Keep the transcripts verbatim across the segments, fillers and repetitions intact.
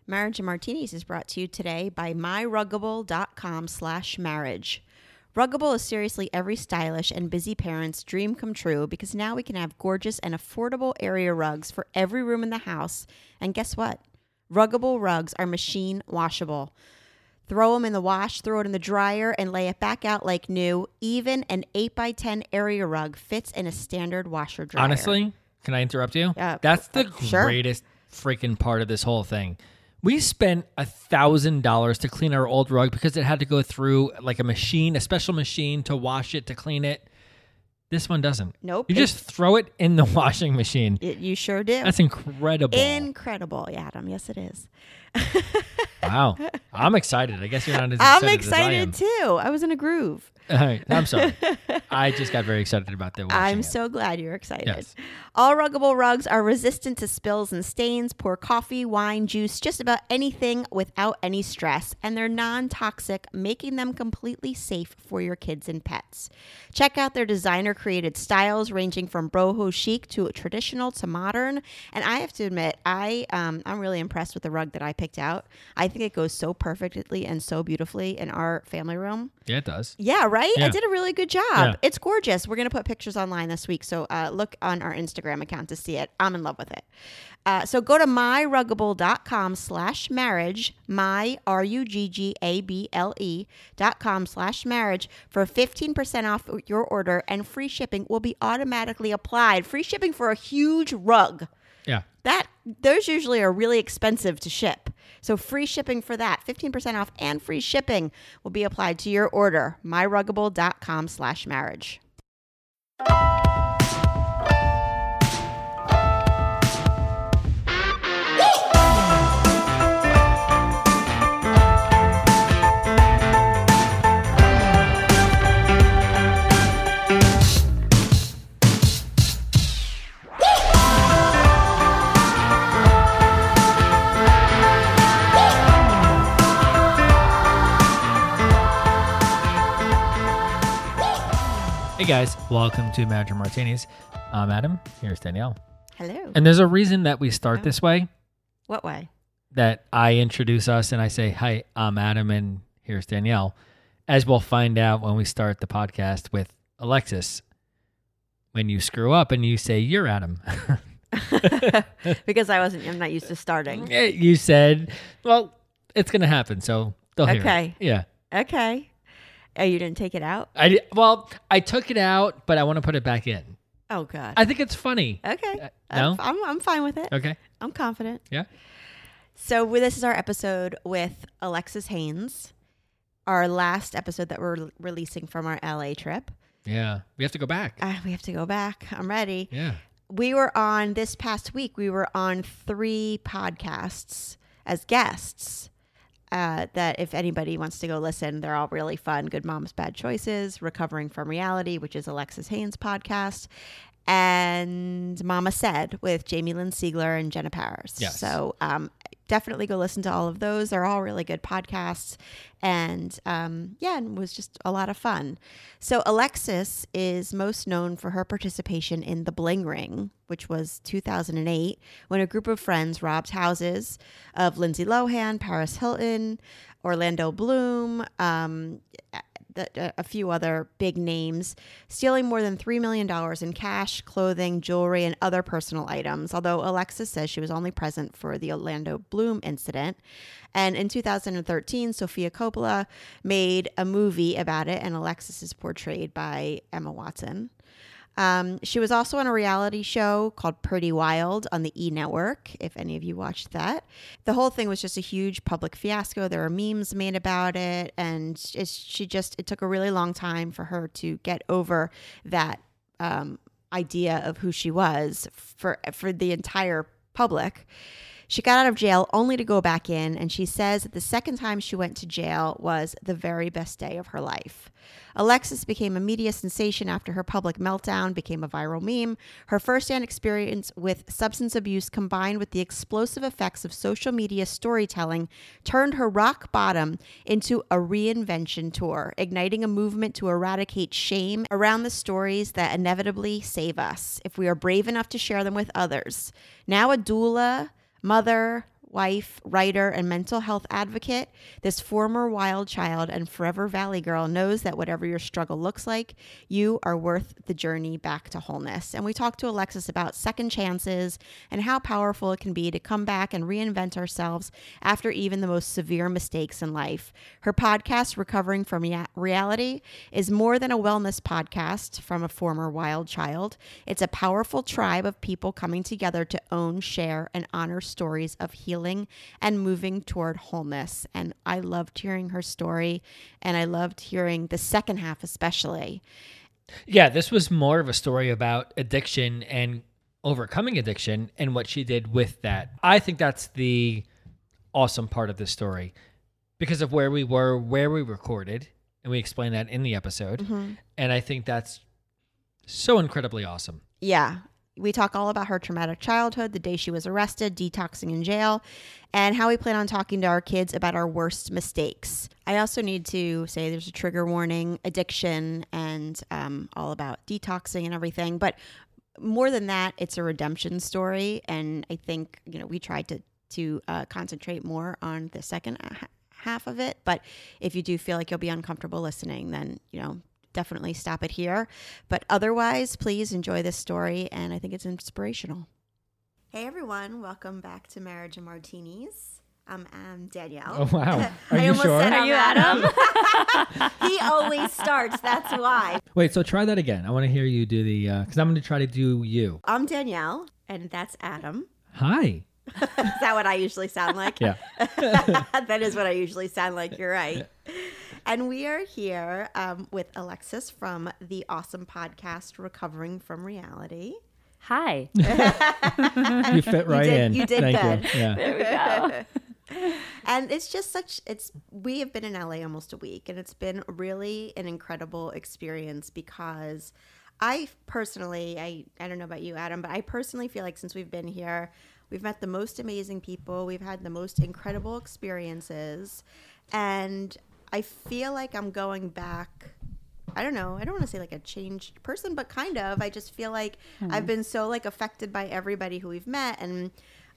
Marriage and Martinis is brought to you today by myruggable.com slash marriage. Ruggable is seriously every stylish and busy parent's dream come true because now we can have gorgeous and affordable area rugs for every room in the house. And guess what? Ruggable rugs are machine washable. Throw them in the wash, throw it in the dryer, and lay it back out like new. Even an eight by ten area rug fits in a standard washer dryer. Honestly, can I interrupt you? Uh, That's the uh, sure. greatest freaking part of this whole thing. We spent a thousand dollars to clean our old rug because it had to go through like a machine, a special machine to wash it, to clean it. This one doesn't. Nope. You just throw it in the washing machine. It, you sure do. That's incredible. Incredible, Adam. Yes, it is. Wow. I'm excited. I guess you're not as I'm excited excited as I am. too. I was in a groove. All right. I'm sorry. I just got very excited about that. I'm it. so glad you're excited. Yes. All Ruggable rugs are resistant to spills and stains. Pour coffee, wine, juice, just about anything without any stress. And they're non-toxic, making them completely safe for your kids and pets. Check out their designer-created styles ranging from boho chic to traditional to modern. And I have to admit, I, um, I'm really impressed with the rug that I picked out. I think it goes so perfectly and so beautifully in our family room. Yeah, it does. Yeah, right? Yeah. I did a really good job. Yeah. It's gorgeous. We're going to put pictures online this week, so uh, look on our Instagram account to see it. I'm in love with it. Uh, so go to myruggable.com slash marriage, my, R U G G A B L E dot com slash marriage for fifteen percent off your order, and free shipping will be automatically applied. Free shipping for a huge rug. Yeah. That those usually are really expensive to ship. So free shipping for that, fifteen percent off and free shipping will be applied to your order. myruggable.com slash marriage. Hey guys, welcome to Marriage and Martinis. I'm Adam. Here's Danielle. Hello. And there's a reason that we start Oh. this way. What way? That I introduce us and I say, "Hi, I'm Adam, and here's Danielle." As we'll find out when we start the podcast with Alexis, when you screw up and you say, "You're Adam," Because I wasn't, I'm not used to starting. you said, "Well, it's gonna happen," so they'll hear Okay. it. Yeah. Okay. Oh, you didn't take it out? I di- well, I took it out, but I want to put it back in. Oh, God. I think it's funny. Okay. Uh, no? I'm, I'm, I'm fine with it. Okay. I'm confident. Yeah. So we- this is our episode with Alexis Haynes, our last episode that we're re- releasing from our L A trip. Yeah. We have to go back. Uh, we have to go back. I'm ready. Yeah. We were on this past week, we were on three podcasts as guests. Uh, that if anybody wants to go listen, they're all really fun. Good Moms, Bad Choices, Recovering from Reality, which is Alexis Haynes' podcast, and Mama Said with Jamie Lynn Siegler and Jenna Paris. Yes. So um, definitely go listen to all of those. They're all really good podcasts. And um, yeah, and it was just a lot of fun. So Alexis is most known for her participation in The Bling Ring, which was two thousand eight, when a group of friends robbed houses of Lindsay Lohan, Paris Hilton, Orlando Bloom, um, the, a few other big names, stealing more than three million dollars in cash, clothing, jewelry, and other personal items, although Alexis says she was only present for the Orlando Bloom incident. And in two thousand thirteen, Sofia Coppola made a movie about it, and Alexis is portrayed by Emma Watson. Um, she was also on a reality show called Pretty Wild on the E! Network, if any of you watched that. The whole thing was just a huge public fiasco. There were memes made about it, and it's, she just, it took a really long time for her to get over that um, idea of who she was for for the entire public. She got out of jail only to go back in, and she says that the second time she went to jail was the very best day of her life. Alexis became a media sensation after her public meltdown became a viral meme. Her firsthand experience with substance abuse combined with the explosive effects of social media storytelling turned her rock bottom into a reinvention tour, igniting a movement to eradicate shame around the stories that inevitably save us if we are brave enough to share them with others. Now a doula, mother, wife, writer, and mental health advocate, this former wild child and forever Valley girl knows that whatever your struggle looks like, you are worth the journey back to wholeness. And we talked to Alexis about second chances and how powerful it can be to come back and reinvent ourselves after even the most severe mistakes in life. Her podcast, Recovering from Rea- Reality, is more than a wellness podcast from a former wild child. It's a powerful tribe of people coming together to own, share, and honor stories of healing and moving toward wholeness. And I loved hearing her story, and I loved hearing the second half especially. Yeah, this was more of a story about addiction and overcoming addiction and what she did with that. I think that's the awesome part of this story because of where we were, where we recorded, and we explained that in the episode. Mm-hmm. And I think that's so incredibly awesome. Yeah. We talk all about her traumatic childhood, the day she was arrested, detoxing in jail, and how we plan on talking to our kids about our worst mistakes. I also need to say there's a trigger warning, addiction, and um, all about detoxing and everything. But more than that, it's a redemption story. And I think, you know, we tried to, to uh, concentrate more on the second half of it. But if you do feel like you'll be uncomfortable listening, then, you know, definitely stop it here. But otherwise, please enjoy this story, and I think it's inspirational. Hey, everyone. Welcome back to Marriage and Martinis. Um, I'm Danielle. Oh, wow. Are I you sure? Said Are you Adam? He always starts. That's why. Wait, so try that again. I want to hear you do the, because uh, I'm going to try to do you. I'm Danielle, and that's Adam. Hi. Is that what I usually sound like? Yeah. That is what I usually sound like. You're right. And we are here um, with Alexis from the awesome podcast, Recovering from Reality. Hi. You fit right you did, in. You did Thank good. You. Yeah. There we go. And it's just such, it's, we have been in L A almost a week, and it's been really an incredible experience because I personally, I, I don't know about you, Adam, but I personally feel like since we've been here, we've met the most amazing people. We've had the most incredible experiences. And I feel like I'm going back. I don't know. I don't want to say like a changed person, but kind of. I just feel like mm-hmm. I've been so like affected by everybody who we've met. And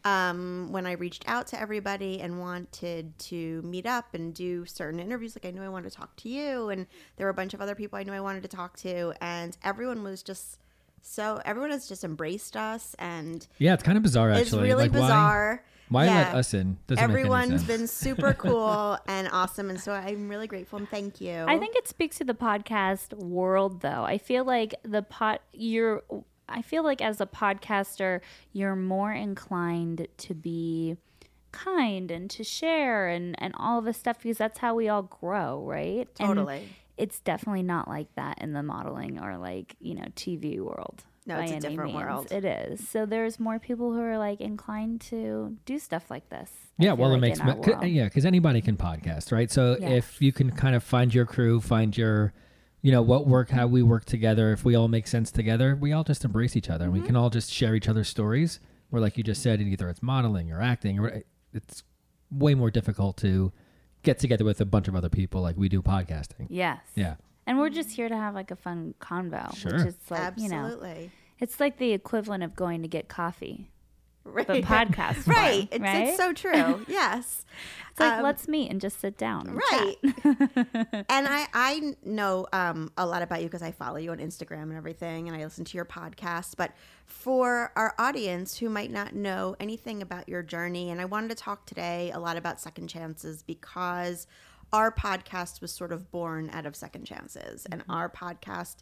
um, when I reached out to everybody and wanted to meet up and do certain interviews, like I knew I wanted to talk to you, and there were a bunch of other people I knew I wanted to talk to, and everyone was just so everyone has just embraced us. And yeah, it's kind of bizarre actually. It's really like, bizarre. Why? Why yeah. let us in? Doesn't Everyone's make any sense. been super cool and awesome. And so I'm really grateful and thank you. I think it speaks to the podcast world, though. I feel like the pod, you're, I feel like as a podcaster, you're more inclined to be kind and to share and, and all of this stuff because that's how we all grow, right? Totally. And it's definitely not like that in the modeling or like, you know, T V world. No, it's a different means. world. It is. So there's more people who are like inclined to do stuff like this. Yeah, well, like it makes in our cause, world. yeah, because anybody can podcast, right? So Yeah. if you can kind of find your crew, find your, you know, what work, how we work together. If we all make sense together, we all just embrace each other, Mm-hmm. and we can all just share each other's stories. Where, like you just said, either it's modeling or acting, or it's way more difficult to get together with a bunch of other people like we do podcasting. Yes. Yeah. And we're just here to have like a fun convo, Sure. which is like, Absolutely. you know, it's like the equivalent of going to get coffee, Right. but podcast. Right. form, It's, right? it's so true. Yes. It's like, Um, let's meet and just sit down. And Right. chat. And I, I know um, a lot about you because I follow you on Instagram and everything, and I listen to your podcast. But for our audience who might not know anything about your journey, and I wanted to talk today a lot about second chances because our podcast was sort of born out of second chances. And our podcast,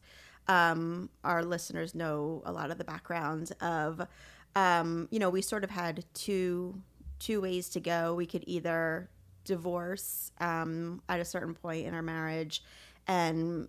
um, our listeners know a lot of the background of, um, you know, we sort of had two two ways to go. We could either divorce um, at a certain point in our marriage, and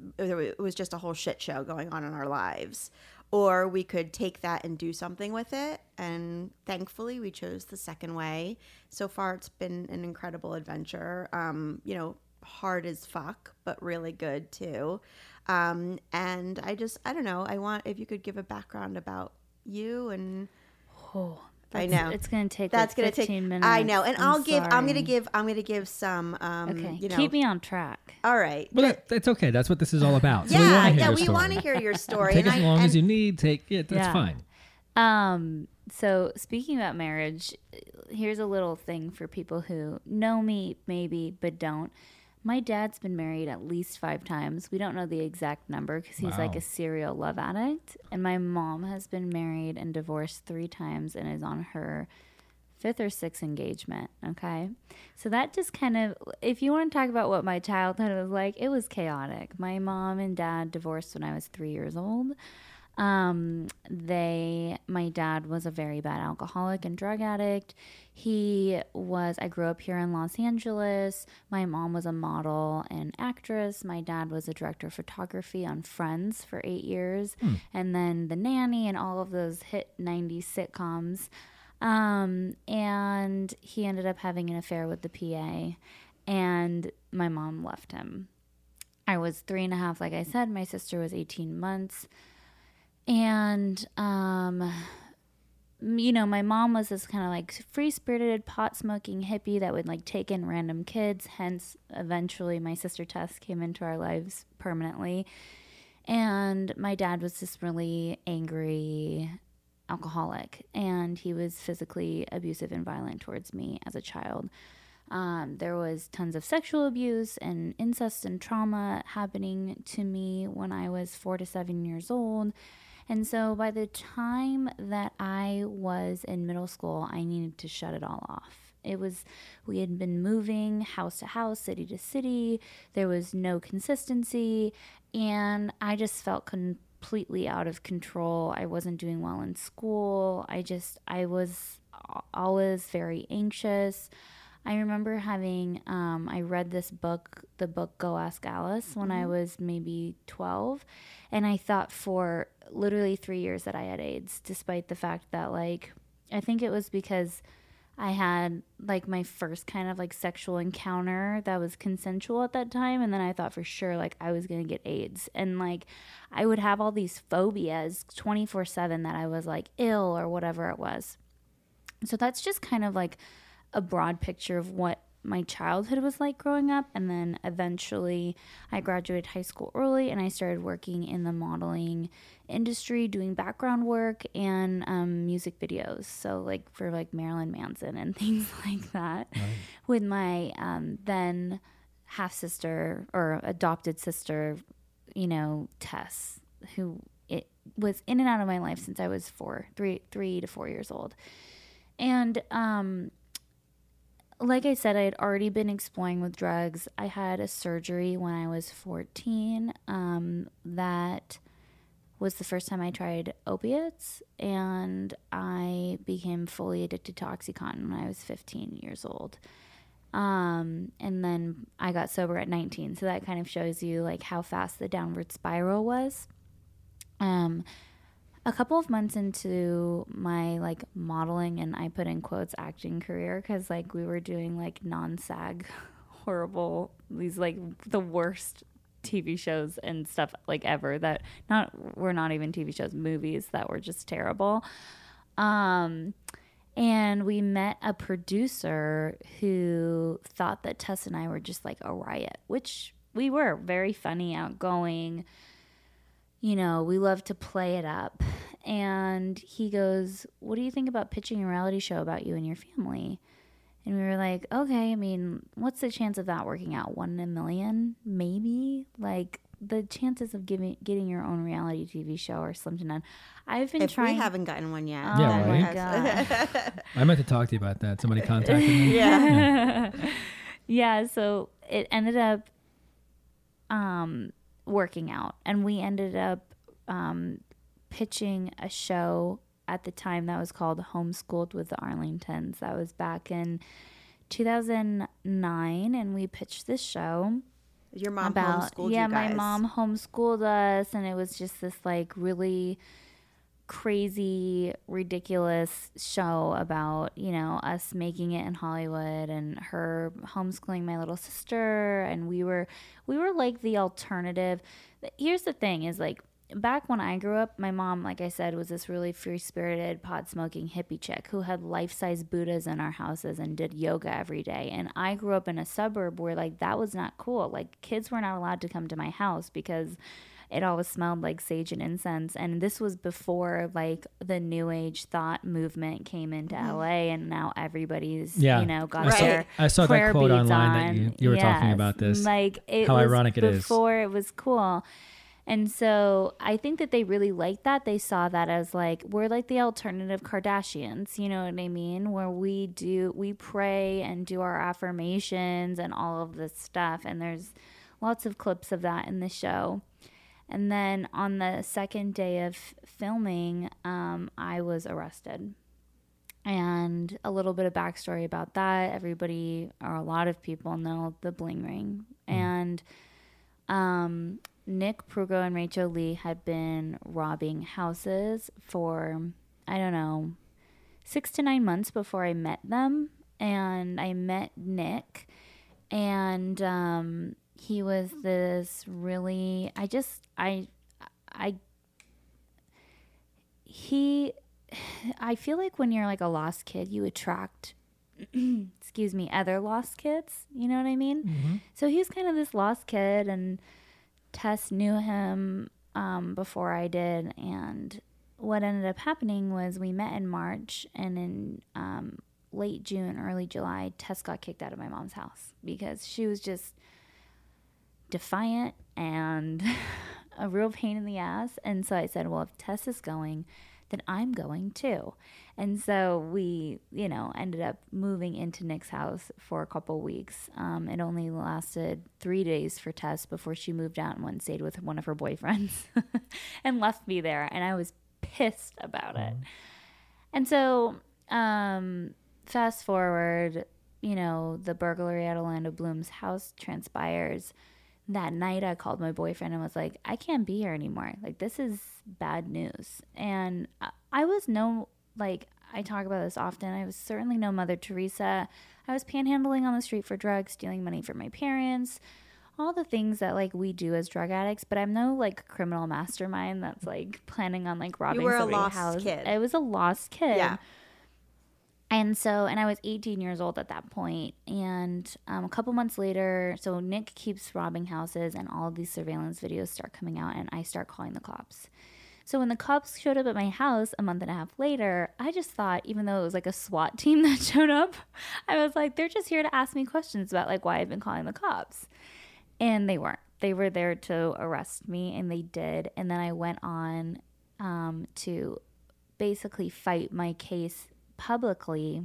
it was just a whole shit show going on in our lives, or we could take that and do something with it. And thankfully, we chose the second way. So far, it's been an incredible adventure. Um, you know, hard as fuck, but really good too. Um, and I just, I don't know. I want if you could give a background about you and. Oh, I that's- know It's going to take That's like gonna take. fifteen minutes. I know, and I'm I'll give. I'm sorry. gonna give. I'm gonna give some. Um, Okay. You know, Keep me on track. All right. Well, that, that's okay. That's what this is all about. So we yeah, wanna hear yeah. your We story. want to hear your story. Take and as I, long and, as you need. Take it. That's Yeah. fine. Um, so speaking about marriage, here's a little thing for people who know me maybe but don't. My dad's been married at least five times. We don't know the exact number because he's Wow. like a serial love addict. And my mom has been married and divorced three times and is on her fifth or sixth engagement. Okay. So that just kind of, if you want to talk about what my childhood was like, it was chaotic. My mom and dad divorced when I was three years old. Um, they, my dad was a very bad alcoholic and drug addict. He was, I grew up here in Los Angeles. My mom was a model and actress. My dad was a director of photography on Friends for eight years. Hmm. And then The Nanny and all of those hit nineties sitcoms. Um, and he ended up having an affair with the P A, and my mom left him. I was three and a half, like I said. My sister was eighteen months. And, um, you know, my mom was this kind of like free-spirited, pot-smoking hippie that would like take in random kids. Hence, eventually my sister Tess came into our lives permanently. And my dad was this really angry alcoholic, and he was physically abusive and violent towards me as a child. Um, there was tons of sexual abuse and incest and trauma happening to me when I was four to seven years old. And so by the time that I was in middle school, I needed to shut it all off. It was, we had been moving house to house, city to city. There was no consistency, and I just felt completely out of control. I wasn't doing well in school. I just, I was always very anxious. I remember having, um, I read this book, the book Go Ask Alice, when mm-hmm. I was maybe twelve. And I thought for literally three years that I had AIDS, despite the fact that, like, I think it was because I had, like, my first kind of, like, sexual encounter that was consensual at that time. And then I thought for sure, like, I was going to get AIDS. And, like, I would have all these phobias twenty-four seven that I was, like, ill or whatever it was. So that's just kind of, like, a broad picture of what my childhood was like growing up. And then eventually I graduated high school early, and I started working in the modeling industry, doing background work and um, music videos. So like for like Marilyn Manson and things like that. Right. With my um, then half sister or adopted sister, you know, Tess, who it was in and out of my life since I was four, three, three to four years old. And, um, like I said, I had already been exploring with drugs. I had a surgery when I was fourteen. Um, that was the first time I tried opiates, and I became fully addicted to OxyContin when I was fifteen years old. Um, and then I got sober at nineteen. So that kind of shows you like how fast the downward spiral was. Um, A couple of months into my like modeling, and I put in quotes acting career, because like we were doing like non-SAG horrible, these like the worst T V shows and stuff like ever that not were not even T V shows, movies that were just terrible. Um, and we met a producer who thought that Tess and I were just like a riot, which we were. Very funny, outgoing. You know, we love to play it up. And he goes, "What do you think about pitching a reality show about you and your family?" And we were like, okay, I mean, what's the chance of that working out? One in a million? Maybe? Like, the chances of giving getting your own reality T V show are slim to none. I've been if trying. we haven't gotten one yet. Oh, yeah, my right? God. I meant to talk to you about that. Somebody contacted me. Yeah. yeah. Yeah, so it ended up um, working out. And we ended up um, pitching a show at the time that was called Homeschooled with the Arlingtons. That was back in two thousand nine, and we pitched this show. Your mom about, homeschooled yeah, you guys. my mom homeschooled us, and it was just this like really crazy, ridiculous show about, you know, us making it in Hollywood and her homeschooling my little sister, and we were we were like the alternative. Here's the thing is like, back when I grew up, my mom, like I said, was this really free-spirited, pot-smoking hippie chick who had life-size Buddhas in our houses and did yoga every day. And I grew up in a suburb where, like, that was not cool. Like, kids were not allowed to come to my house because it always smelled like sage and incense. And this was before like the new age thought movement came into mm-hmm. L A, and now everybody's, yeah. you know, got I their saw, I saw that quote online on. that you, you were yes. talking about this. Like it How was ironic it is. Before it was cool. And so I think that they really liked that. They saw that as like, we're like the alternative Kardashians, you know what I mean? Where we do, we pray and do our affirmations and all of this stuff. And there's lots of clips of that in the show. And then on the second day of filming, um, I was arrested. And a little bit of backstory about that. Everybody, or a lot of people know the bling ring. Mm. And um, Nick Prugo and Rachel Lee had been robbing houses for, I don't know, six to nine months before I met them. And I met Nick, and um, he was this really, I just, I, I, he, I feel like when you're like a lost kid, you attract, excuse me, other lost kids. You know what I mean? Mm-hmm. So he was kind of this lost kid, and Tess knew him um, before I did. And what ended up happening was we met in March, and in um, late June, early July, Tess got kicked out of my mom's house because she was just defiant and a real pain in the ass. And so I said, well, if Tess is going, then I'm going too. And so we, you know, ended up moving into Nick's house for a couple weeks. Um, it only lasted three days for Tess before she moved out and went and stayed with one of her boyfriends and left me there. And I was pissed about it. And so um, fast forward, you know, the burglary at Orlando Bloom's house transpires. That night I called my boyfriend and was like, I can't be here anymore. Like, this is bad news. And I was no, like, I talk about this often. I was certainly no Mother Teresa. I was panhandling on the street for drugs, stealing money from my parents, all the things that, like, we do as drug addicts. But I'm no, like, criminal mastermind that's, like, planning on, like, robbing somebody's house. You were a lost house. kid. I was a lost kid. Yeah. And so, and I was eighteen years old at that point. And um, a couple months later, so Nick keeps robbing houses, and all of these surveillance videos start coming out, and I start calling the cops. So when the cops showed up at my house a month and a half later, I just thought, even though it was like a SWAT team that showed up, I was like, they're just here to ask me questions about like why I've been calling the cops. And they weren't. They were there to arrest me, and they did. And then I went on um, to basically fight my case publicly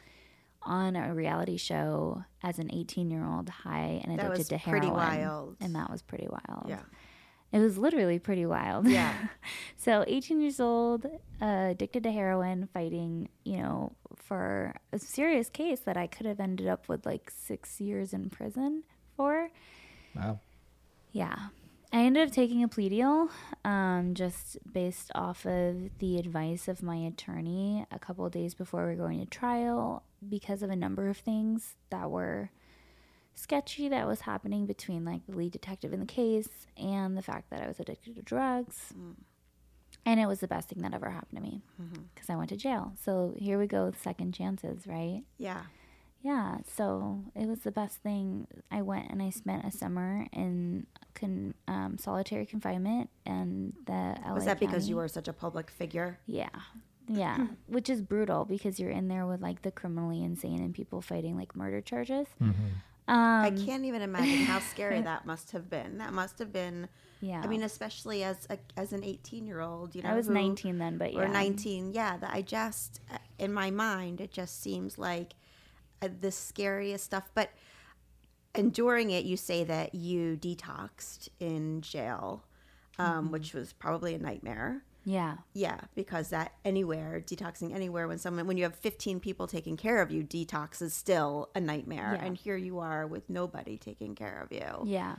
on a reality show as an eighteen-year-old high and addicted that was to heroin. Pretty wild. And that was pretty wild. Yeah. It was literally pretty wild. Yeah. So eighteen years old, uh, addicted to heroin, fighting, you know, for a serious case that I could have ended up with like six years in prison for. Wow. Yeah. I ended up taking a plea deal um, just based off of the advice of my attorney a couple of days before we were going to trial because of a number of things that were sketchy that was happening between like the lead detective in the case and the fact that I was addicted to drugs. Mm. And it was the best thing that ever happened to me because mm-hmm. I went to jail. So here we go with second chances, right? Yeah. Yeah, so it was the best thing. I went and I spent a summer in con, um, solitary confinement, and the L A Was that County, because you were such a public figure? Yeah, yeah, which is brutal because you're in there with like the criminally insane and people fighting like murder charges. Mm-hmm. Um, I can't even imagine how scary that must have been. That must have been. Yeah. I mean, especially as a, as an eighteen-year-old, you know. I was who, nineteen then, but yeah. Or nineteen, yeah. That I just, in my mind, it just seems like uh, the scariest stuff. But enduring it, you say that you detoxed in jail, um, mm-hmm. which was probably a nightmare. Yeah. Yeah, because that anywhere, detoxing anywhere, when someone, when you have fifteen people taking care of you, detox is still a nightmare. Yeah. And here you are with nobody taking care of you. Yeah.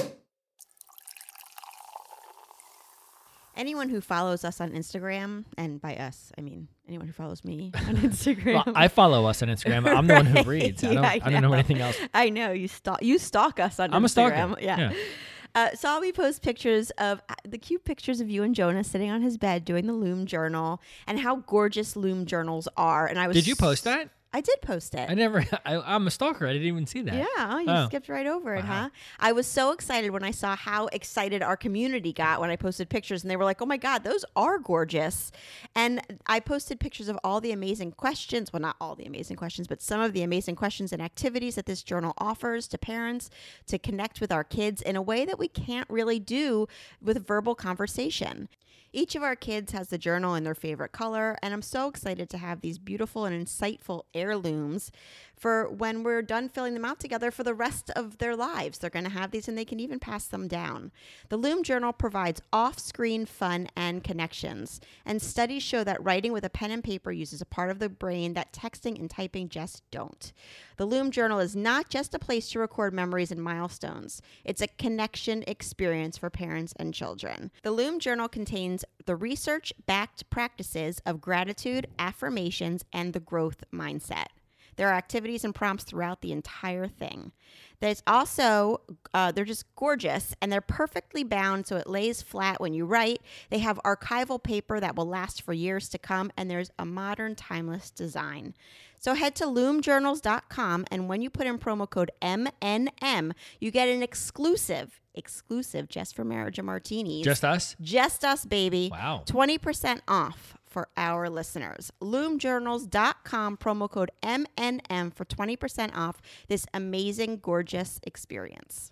Anyone who follows us on Instagram, and by us, I mean anyone who follows me on Instagram. Well, I follow us on Instagram. I'm the right. one who reads. I don't, yeah, I I don't know. know anything else. I know. You stalk, you stalk us on I'm Instagram. I'm a stalker. Yeah. yeah. Uh, saw me post pictures of uh, the cute pictures of you and Jonah sitting on his bed doing the Loom journal and how gorgeous Loom journals are. And I was Did you post that? I did post it. I never, I, I'm a stalker. I didn't even see that. Yeah, oh, you Oh. skipped right over it, Wow. huh? I was so excited when I saw how excited our community got when I posted pictures, and they were like, oh my God, those are gorgeous. And I posted pictures of all the amazing questions. Well, not all the amazing questions, but some of the amazing questions and activities that this journal offers to parents to connect with our kids in a way that we can't really do with verbal conversation. Each of our kids has the journal in their favorite color, and I'm so excited to have these beautiful and insightful heirlooms for when we're done filling them out together for the rest of their lives. They're going to have these and they can even pass them down. The Loom Journal provides off-screen fun and connections, and studies show that writing with a pen and paper uses a part of the brain that texting and typing just don't. The Loom Journal is not just a place to record memories and milestones. It's a connection experience for parents and children. The Loom Journal contains the research-backed practices of gratitude, affirmations, and the growth mindset. There are activities and prompts throughout the entire thing. There's also, uh, they're just gorgeous, and they're perfectly bound so it lays flat when you write. They have archival paper that will last for years to come, and there's a modern, timeless design. So head to loom journals dot com, and when you put in promo code M N M, you get an exclusive, exclusive just for Marriage and Martinis. Just us? Just us, baby. Wow. twenty percent off for our listeners. loom journals dot com, promo code M N M for twenty percent off this amazing, gorgeous experience.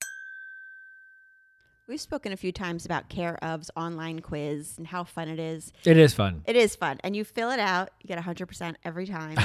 We've spoken a few times about Care of's online quiz and how fun it is. It is fun. It is fun. And you fill it out, you get one hundred percent every time.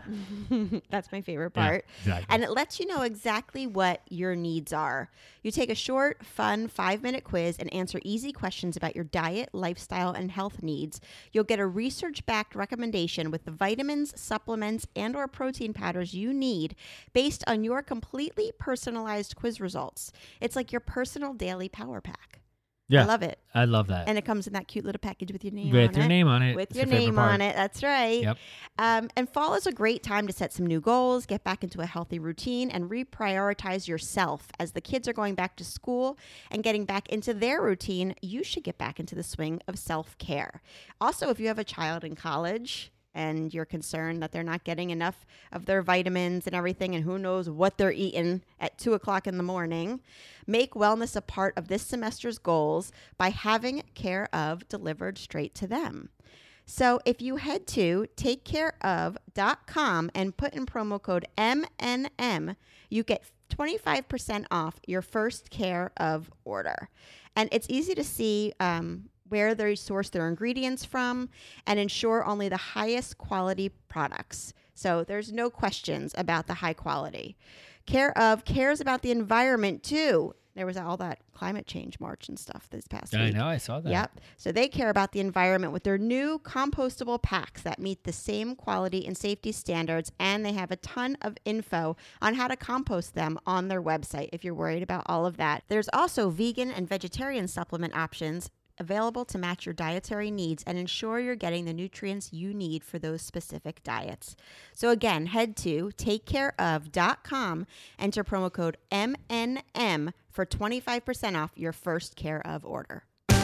That's my favorite part. Yeah, exactly. And it lets you know exactly what your needs are. You take a short, fun five-minute quiz and answer easy questions about your diet, lifestyle, and health needs. You'll get a research-backed recommendation with the vitamins, supplements, and or protein powders you need based on your completely personalized quiz results. It's like your personal daily power pack. Yeah. I love it. I love that. And it comes in that cute little package with your name With on your it. name on it. With It's your your favorite name part. on it. That's right. Yep. Um, and fall is a great time to set some new goals, get back into a healthy routine, and reprioritize yourself. As the kids are going back to school and getting back into their routine, you should get back into the swing of self-care. Also, if you have a child in college and you're concerned that they're not getting enough of their vitamins and everything, and who knows what they're eating at two o'clock in the morning, make wellness a part of this semester's goals by having Care of delivered straight to them. So if you head to take care of dot com and put in promo code M N M, you get twenty-five percent off your first Care of order. And it's easy to see um, where they source their ingredients from and ensure only the highest quality products. So there's no questions about the high quality. Care of cares about the environment too. There was all that climate change march and stuff this past I week. know. I saw that. Yep. So they care about the environment with their new compostable packs that meet the same quality and safety standards, and they have a ton of info on how to compost them on their website if you're worried about all of that. There's also vegan and vegetarian supplement options available to match your dietary needs and ensure you're getting the nutrients you need for those specific diets. So again, head to take care of dot com, enter promo code M N M for twenty-five percent off your first Care of order.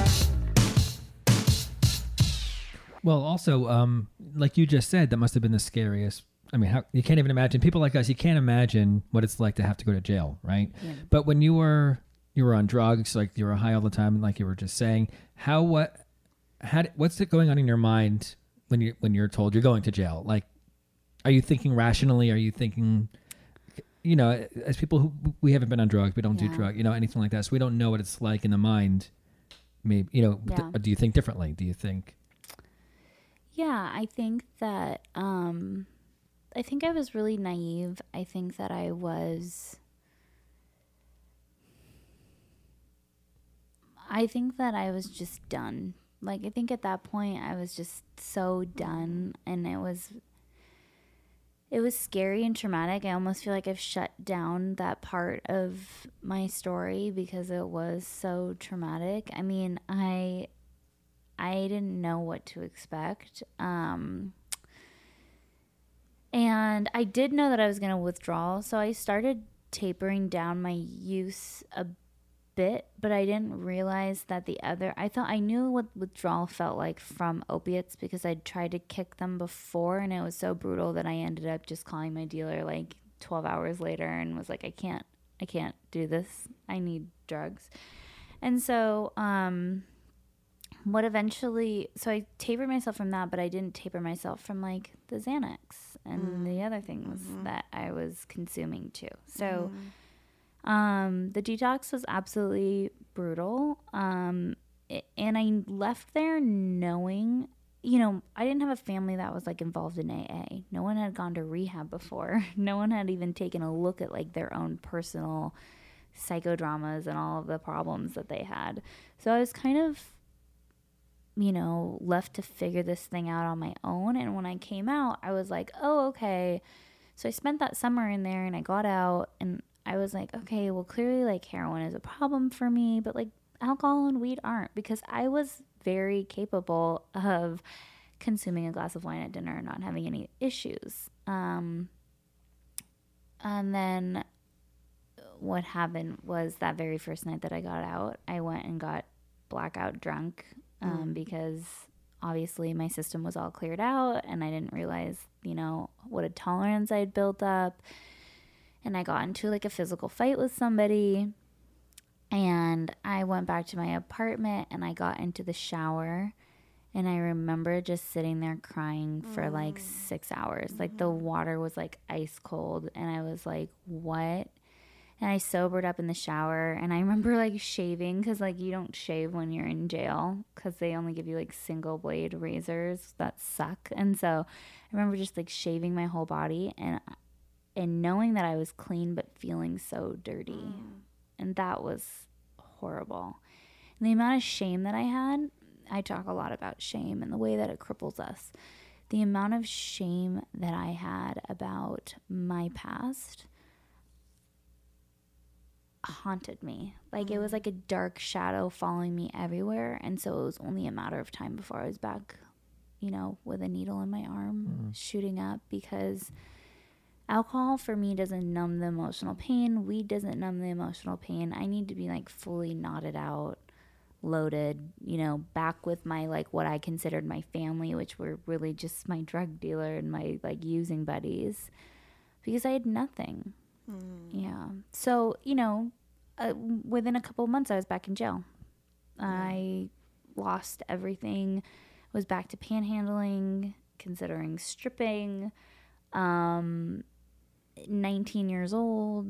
Well, also, um, like you just said, that must have been the scariest. I mean, how, you can't even imagine. People like us, you can't imagine what it's like to have to go to jail, right? Yeah. But when you were you were on drugs, like you were high all the time, like you were just saying, how what, how what's it going on in your mind when you when you're told you're going to jail? Like, are you thinking rationally? Are you thinking, you know, as people who we haven't been on drugs, we don't Yeah. do drug, you know, anything like that, so we don't know what it's like in the mind. Maybe, you know, Yeah. th- do you think differently? Do you think? Yeah, I think that um, I think I was really naive. I think that I was. I think that I was just done. Like, I think at that point I was just so done, and it was it was scary and traumatic. I almost feel like I've shut down that part of my story because it was so traumatic. I mean, I I didn't know what to expect. Um and I did know that I was going to withdraw, so I started tapering down my use a bit, but I didn't realize that the other, I thought I knew what withdrawal felt like from opiates because I'd tried to kick them before, and it was so brutal that I ended up just calling my dealer like twelve hours later and was like, I can't, I can't do this. I need drugs. And so, um, what eventually, so I tapered myself from that, but I didn't taper myself from like the Xanax and Mm. the other things Mhm. that I was consuming too. So, Mm. um, the detox was absolutely brutal. Um, it, and I left there knowing, you know, I didn't have a family that was like involved in A A. No one had gone to rehab before. No one had even taken a look at like their own personal psychodramas and all of the problems that they had. So I was kind of, you know, left to figure this thing out on my own. And when I came out, I was like, oh, okay. So I spent that summer in there and I got out and I was like, okay, well, clearly like heroin is a problem for me, but like alcohol and weed aren't, because I was very capable of consuming a glass of wine at dinner and not having any issues. Um, and then what happened was that very first night that I got out, I went and got blackout drunk. Um, Mm. because obviously my system was all cleared out and I didn't realize, you know, what a tolerance I'd built up. And I got into like a physical fight with somebody and I went back to my apartment and I got into the shower and I remember just sitting there crying for like six hours. Like the water was like ice cold and I was like, what? And I sobered up in the shower and I remember like shaving, because like you don't shave when you're in jail because they only give you like single blade razors that suck. And so I remember just like shaving my whole body and and knowing that I was clean but feeling so dirty. And that was horrible. And the amount of shame that I had, I talk a lot about shame and the way that it cripples us. The amount of shame that I had about my past haunted me. Like it was like a dark shadow following me everywhere. And so it was only a matter of time before I was back, you know, with a needle in my arm Mm. shooting up, because alcohol for me doesn't numb the emotional pain. Weed doesn't numb the emotional pain. I need to be like fully knotted out, loaded, you know, back with my like what I considered my family, which were really just my drug dealer and my like using buddies, because I had nothing. Mm. Yeah. So, you know, uh, within a couple of months, I was back in jail. I lost everything, was back to panhandling, considering stripping, um, nineteen years old.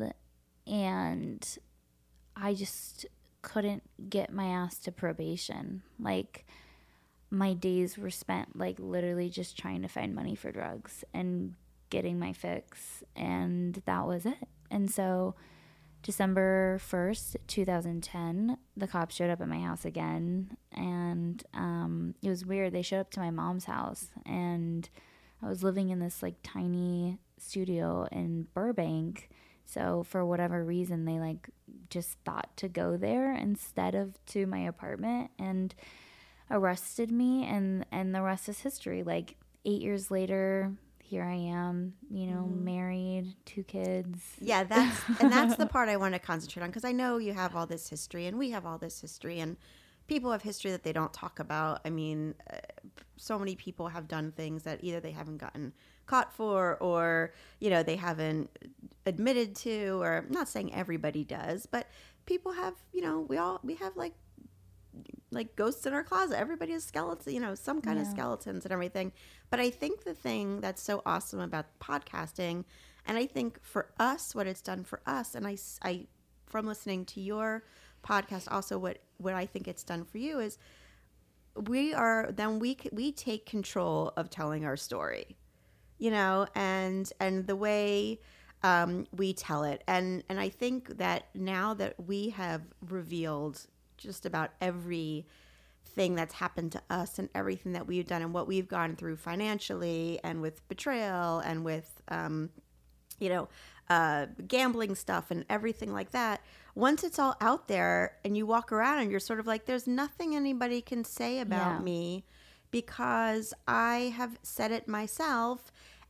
And I just couldn't get my ass to probation. Like, my days were spent, like, literally just trying to find money for drugs and getting my fix, and that was it. And so December first, twenty ten, the cops showed up at my house again, and um, it was weird. They showed up to my mom's house, and I was living in this like tiny studio in Burbank. So for whatever reason, they like just thought to go there instead of to my apartment and arrested me, and and the rest is history. Like eight years later, here I am, you know, Mhm. married, two kids. Yeah, that's and that's the part I want to concentrate on, because I know you have all this history and we have all this history and people have history that they don't talk about. I mean, uh, so many people have done things that either they haven't gotten caught for or, you know, they haven't admitted to, or I'm not saying everybody does, but people have, you know, we all we have like like ghosts in our closet. Everybody has skeletons, you know, some kind of Yeah. skeletons and everything. But I think the thing that's so awesome about podcasting, and I think for us, what it's done for us, and I, s- I- from listening to your podcast, also what, what I think it's done for you is we are, then we, c- we take control of telling our story, you know, and, and the way um, we tell it. And, and I think that now that we have revealed just about every thing that's happened to us and everything that we've done and what we've gone through financially and with betrayal and with, um, you know, uh, gambling stuff and everything like that. Once it's all out there and you walk around and you're sort of like, there's nothing anybody can say about Yeah. me because I have said it myself.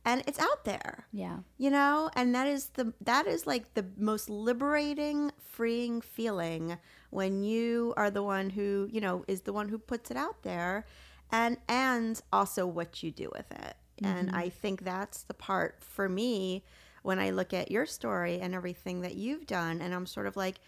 and it's out there. Yeah. You know, and that is the that is like the most liberating, freeing feeling when you are the one who, you know, is the one who puts it out there, and and also what you do with it. Mm-hmm. And I think that's the part for me when I look at your story and everything that you've done, and I'm sort of like,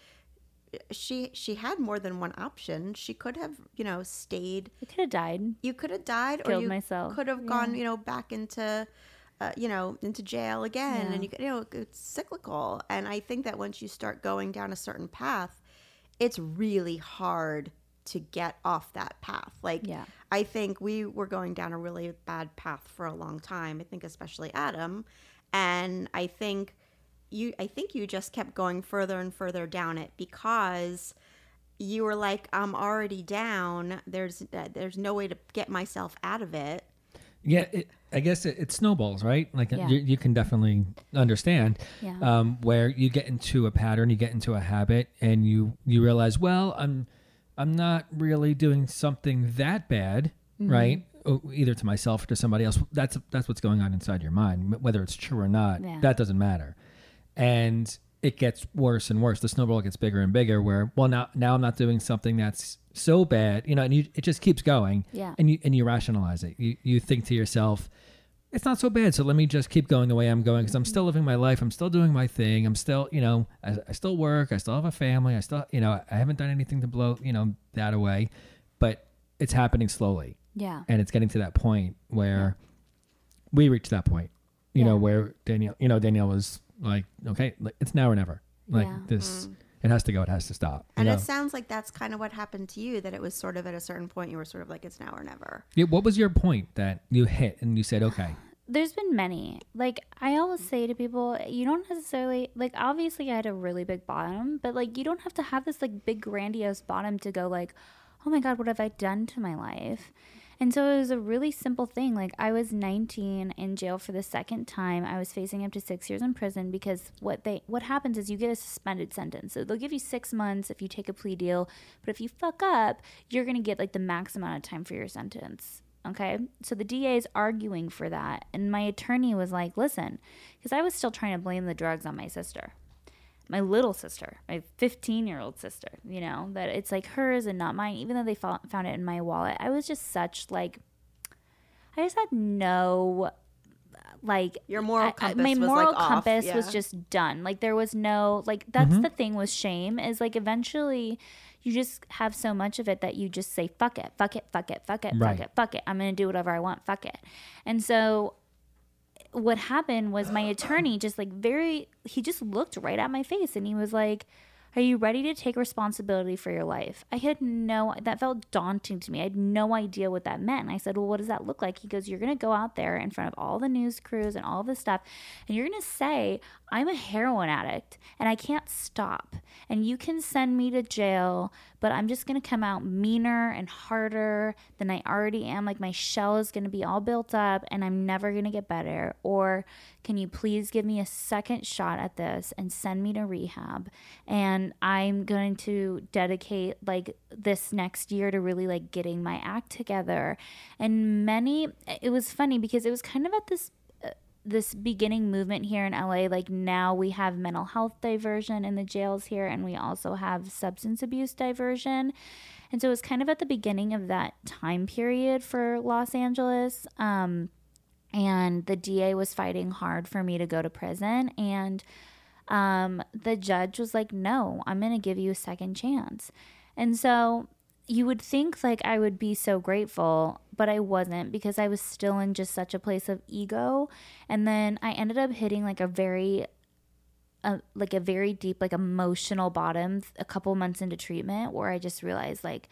she she had more than one option. She could have, you know, stayed. I could have died. You could have died, Killed or you myself. could have Yeah. gone, you know, back into, uh, you know, into jail again. Yeah. And you could, you know, it's cyclical. And I think that once you start going down a certain path, it's really hard to get off that path. Like, Yeah. I think we were going down a really bad path for a long time. I think especially Adam, and I think. You, I think you just kept going further and further down it because you were like, I'm already down. There's uh, there's no way to get myself out of it. Yeah, it, I guess it, it snowballs, right? Like Yeah. you, you can definitely understand Yeah. um, where you get into a pattern, you get into a habit, and you you realize, well, I'm I'm not really doing something that bad, Mm-hmm. right? O- Either to myself or to somebody else. That's that's what's going on inside your mind, whether it's true or not. Yeah. That doesn't matter. And it gets worse and worse. The snowball gets bigger and bigger. Where well now now I'm not doing something that's so bad, you know, and you, it just keeps going. Yeah. And you and you rationalize it. You you think to yourself, it's not so bad. So let me just keep going the way I'm going because I'm still living my life. I'm still doing my thing. I'm still, you know, I, I still work. I still have a family. I still, you know, I haven't done anything to blow, you know, that away. But it's happening slowly. Yeah. And it's getting to that point where we reached that point, you Yeah. know, where Danielle, you know, Danielle was like, okay, like, it's now or never. Like Yeah. this, it has to go. It has to stop. you And know? it sounds like that's kind of what happened to you, that it was sort of at a certain point you were sort of like, it's now or never. Yeah, what was your point that you hit and you said, okay, There's been many. Like, I always say to people, you don't necessarily, like, obviously I had a really big bottom, but, like, you don't have to have this, like, big grandiose bottom to go, like, oh my God, what have I done to my life? And so it was a really simple thing. Like, I was nineteen in jail for the second time. I was facing up to six years in prison because what they what happens is you get a suspended sentence. So they'll give you six months if you take a plea deal. But if you fuck up, you're going to get, like, the max amount of time for your sentence. Okay? So the D A is arguing for that. And my attorney was like, listen, because I was still trying to blame the drugs on my sister. My little sister, my fifteen-year-old sister, you know, that it's like hers and not mine, even though they found found it in my wallet. I was just such, like, I just had no, like, Your moral I- I- compass my was, moral like, off, compass was yeah. just done. Like, there was no, like, that's Mhm. the thing with shame is, like, eventually you just have so much of it that you just say, fuck it, fuck it, fuck it, fuck it, Right. fuck it, fuck it. I'm going to do whatever I want, fuck it. And so what happened was my attorney just like very he just looked right at my face and he was like, are you ready to take responsibility for your life? I had no, that felt daunting to me. I had no idea what that meant. And I said, well, what does that look like? He goes, you're going to go out there in front of all the news crews and all this stuff, and you're going to say, I'm a heroin addict and I can't stop. And you can send me to jail, but I'm just going to come out meaner and harder than I already am. Like, my shell is going to be all built up and I'm never going to get better. Or can you please give me a second shot at this and send me to rehab? And I'm going to dedicate like this next year to really like getting my act together. And many, it was funny because it was kind of at this this beginning movement here in L A. Like, now we have mental health diversion in the jails here, and we also have substance abuse diversion. And so it was kind of at the beginning of that time period for Los Angeles. Um, and the D A was fighting hard for me to go to prison. And um, the judge was like, no, I'm going to give you a second chance. And so you would think like I would be so grateful, but I wasn't, because I was still in just such a place of ego. And then I ended up hitting like a very, uh, like a very deep, like emotional bottom a couple months into treatment, where I just realized like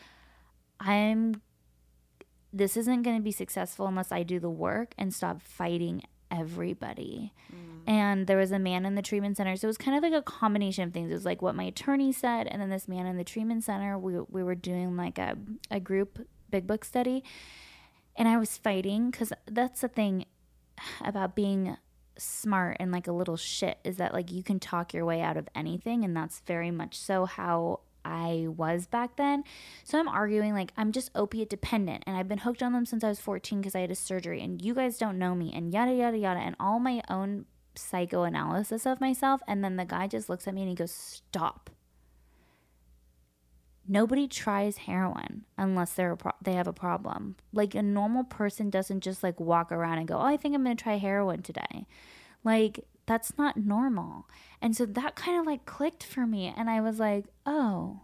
I'm, this isn't going to be successful unless I do the work and stop fighting everybody. Mm. And there was a man in the treatment center. So it was kind of like a combination of things. It was like what my attorney said, and then this man in the treatment center, we we were doing like a, a group big book study. And I was fighting, because that's the thing about being smart and like a little shit, is that like you can talk your way out of anything. And that's very much so how I was back then. So I'm arguing like I'm just opiate dependent and I've been hooked on them since I was fourteen because I had a surgery and you guys don't know me and yada, yada, yada. And all my own psychoanalysis of myself. And then the guy just looks at me and he goes, stop. Nobody tries heroin unless they're a pro- they have a problem. Like a normal person doesn't just like walk around and go, oh, I think I'm going to try heroin today. Like that's not normal. And so that kind of like clicked for me. And I was like, oh,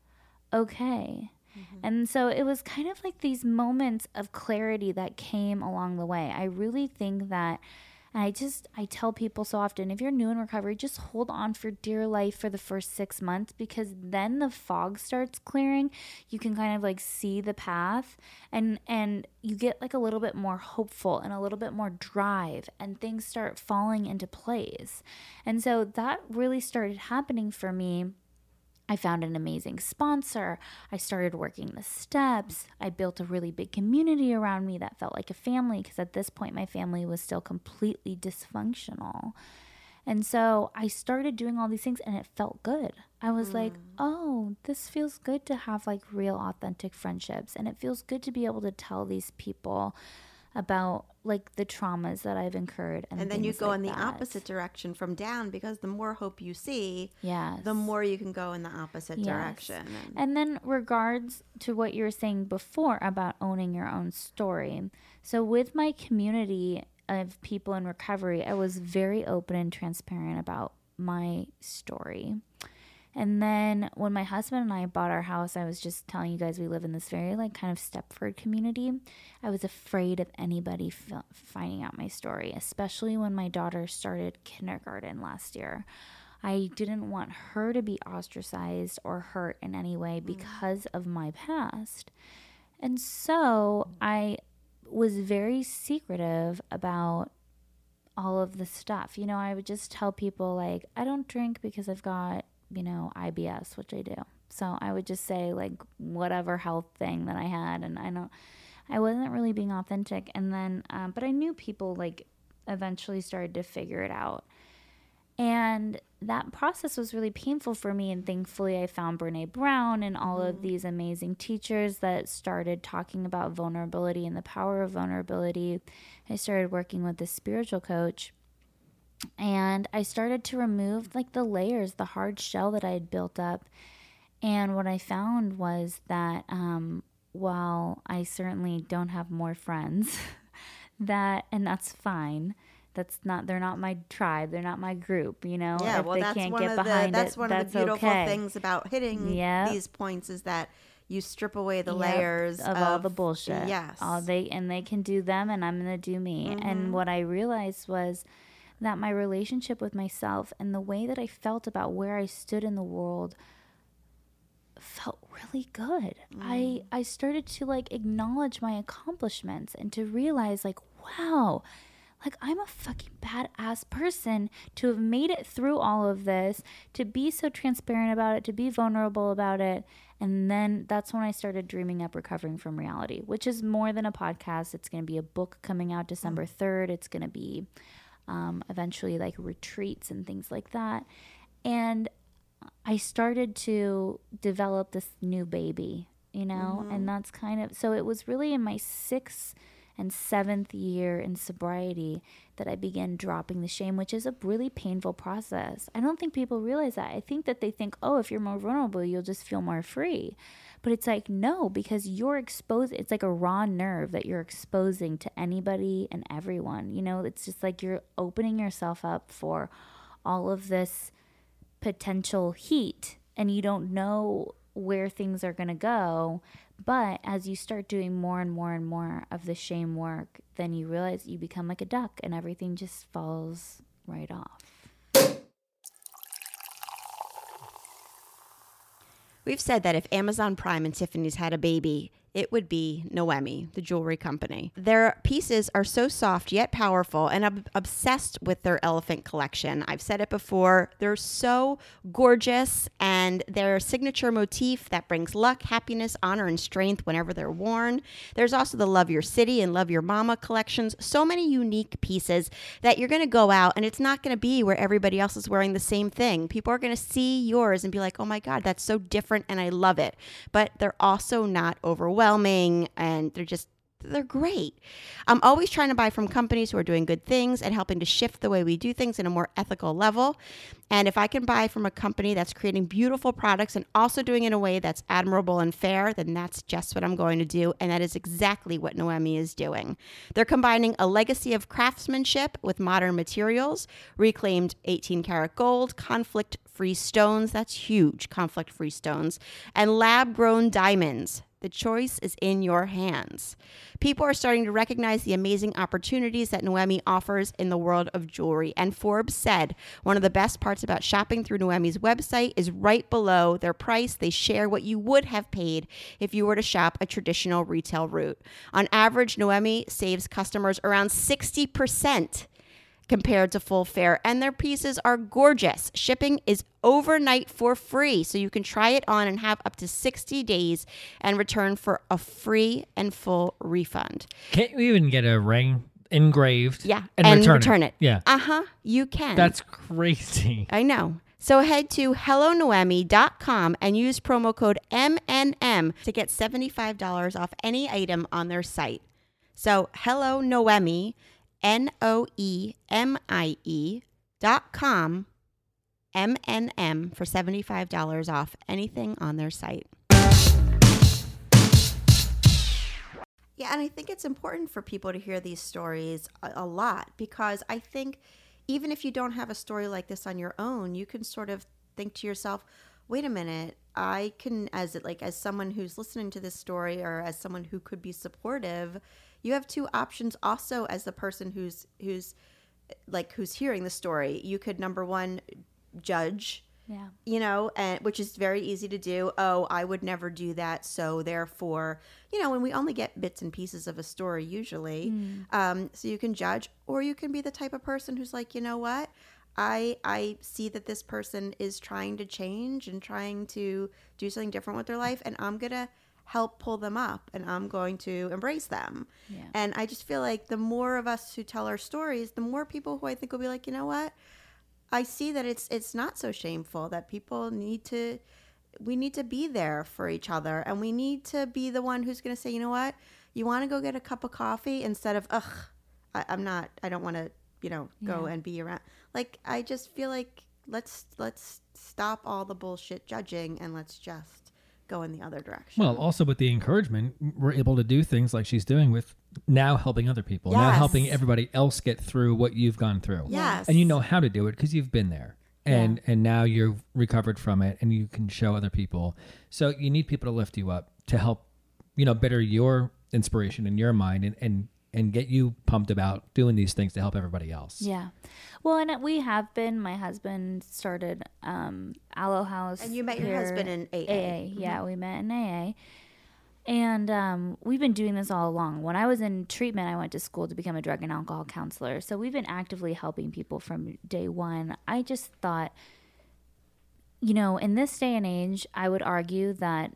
okay. Mm-hmm. And so it was kind of like these moments of clarity that came along the way. I really think that And I just, I tell people so often, if you're new in recovery, just hold on for dear life for the first six months because then the fog starts clearing. You can kind of like see the path and, and you get like a little bit more hopeful and a little bit more drive and things start falling into place. And so that really started happening for me. I found an amazing sponsor. I started working the steps. I built a really big community around me that felt like a family because at this point my family was still completely dysfunctional. And so I started doing all these things and it felt good. I was mm. like, oh, this feels good to have like real authentic friendships. And it feels good to be able to tell these people about like the traumas that I've incurred. And, and then you go like in the that. opposite direction from down because the more hope you see, yes. the more you can go in the opposite yes. direction. And, and then regards to what you were saying before about owning your own story. So with my community of people in recovery, I was very open and transparent about my story. And then when my husband and I bought our house, I was just telling you guys we live in this very like kind of Stepford community. I was afraid of anybody f- finding out my story, especially when my daughter started kindergarten last year. I didn't want her to be ostracized or hurt in any way because mm. of my past. And so I was very secretive about all of the stuff. You know, I would just tell people like, I don't drink because I've got you know, I B S, which I do. So I would just say like whatever health thing that I had. And I don't, I wasn't really being authentic. And then, um, but I knew people like eventually started to figure it out. And that process was really painful for me. And thankfully I found Brene Brown and all mm-hmm. of these amazing teachers that started talking about vulnerability and the power of vulnerability. I started working with a spiritual coach. And I started to remove like the layers, the hard shell that I had built up. And what I found was that um, while I certainly don't have more friends, that, and that's fine. That's not, they're not my tribe. They're not my group, you know? Yeah, if well, they that's can't one get of the, behind that's it, one that's of the beautiful okay. things about hitting yep. these points is that you strip away the yep, layers of, of all the bullshit. Yes. All they, and they can do them and I'm going to do me. Mm-hmm. And what I realized was that my relationship with myself and the way that I felt about where I stood in the world felt really good. Mm. I, I started to like acknowledge my accomplishments and to realize like, wow, like I'm a fucking badass person to have made it through all of this, to be so transparent about it, to be vulnerable about it. And then that's when I started dreaming up Recovering from Reality, which is more than a podcast. It's going to be a book coming out December third. It's going to be Um, eventually like retreats and things like that. And I started to develop this new baby, you know, mm-hmm. and that's kind of, so it was really in my sixth and seventh year in sobriety that I began dropping the shame, which is a really painful process. I don't think people realize that. I think that they think, oh, if you're more vulnerable, you'll just feel more free. But it's like, no, because you're exposed. It's like a raw nerve that you're exposing to anybody and everyone. You know, it's just like you're opening yourself up for all of this potential heat and you don't know where things are going to go. But as you start doing more and more and more of the shame work, then you realize you become like a duck and everything just falls right off. We've said that if Amazon Prime and Tiffany's had a baby, it would be Noemi, the jewelry company. Their pieces are so soft yet powerful, and I'm obsessed with their elephant collection. I've said it before. They're so gorgeous, and their signature motif that brings luck, happiness, honor, and strength whenever they're worn. There's also the Love Your City and Love Your Mama collections. So many unique pieces that you're going to go out, and it's not going to be where everybody else is wearing the same thing. People are going to see yours and be like, oh my God, that's so different, and I love it. But they're also not overwhelming. And they're just, they're great. I'm always trying to buy from companies who are doing good things and helping to shift the way we do things in a more ethical level. And if I can buy from a company that's creating beautiful products and also doing it in a way that's admirable and fair, then that's just what I'm going to do. And that is exactly what Noemi is doing. They're combining a legacy of craftsmanship with modern materials, reclaimed eighteen karat gold, conflict-free stones, that's huge, conflict-free stones, and lab-grown diamonds. The choice is in your hands. People are starting to recognize the amazing opportunities that Noemi offers in the world of jewelry. And Forbes said one of the best parts about shopping through Noemi's website is right below their price. They share what you would have paid if you were to shop a traditional retail route. On average, Noemi saves customers around sixty percent compared to full fare, and their pieces are gorgeous. Shipping is overnight for free, so you can try it on and have up to sixty days and return for a free and full refund. Can't you even get a ring engraved? Yeah, and, and return, return it. it. Yeah, Uh-huh, you can. that's crazy. I know. So head to hello noemi dot com and use promo code M N M to get seventy-five dollars off any item on their site. So Hello Noemi, N O E M I E dot com, M N M, for seventy-five dollars off anything on their site. Yeah, and I think it's important for people to hear these stories a, a lot, because I think even if you don't have a story like this on your own, you can sort of think to yourself, wait a minute, I can, as it like as someone who's listening to this story, or as someone who could be supportive, you have two options also as the person who's who's like who's hearing the story. You could, number one, judge, yeah, you know, and which is very easy to do. Oh, I would never do that, so therefore, you know, when we only get bits and pieces of a story usually, mm. um, so you can judge, or you can be the type of person who's like, you know what, I I see that this person is trying to change and trying to do something different with their life, and I'm gonna help pull them up, and I'm going to embrace them. Yeah. And I just feel like the more of us who tell our stories, the more people who I think will be like, you know what, I see that it's it's not so shameful, that people need to, we need to be there for each other, and we need to be the one who's going to say, you know what, you want to go get a cup of coffee, instead of, ugh, I, I'm not, I don't want to, you know, go Yeah. and be around. Like, I just feel like let's let's stop all the bullshit judging, and let's just go in the other direction. Well, also with the encouragement, we're able to do things like she's doing with now helping other people, now helping Yes. everybody else get through what you've gone through. Yes. And you know how to do it because you've been there. And and now you've recovered from it, and you can show other people. So you need people to lift you up, to help, you know, better your inspiration in your mind, and, and, and get you pumped about doing these things to help everybody else. Yeah. Well, and we have been, my husband started um, Aloe House. And you met your here- husband in A A. A A. Yeah, we met in A A. And um, we've been doing this all along. When I was in treatment, I went to school to become a drug and alcohol counselor. So we've been actively helping people from day one. I just thought, you know, in this day and age, I would argue that